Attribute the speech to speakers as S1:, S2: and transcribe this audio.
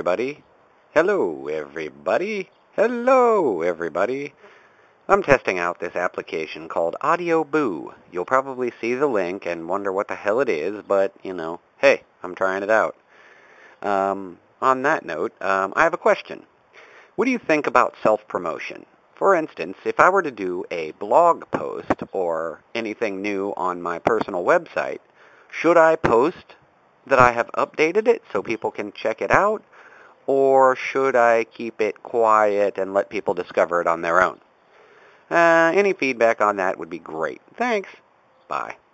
S1: everybody. Hello, everybody. Hello, everybody. I'm testing out this application called Audio Boo. You'll probably see the link and wonder what the hell it is, but, hey, I'm trying it out. On that note, I have a question. What do you think about self-promotion? For instance, if I were to do a blog post or anything new on my personal website, should I post that I have updated it so people can check it out? Or should I keep it quiet and let people discover it on their own? Any feedback on that would be great. Thanks. Bye.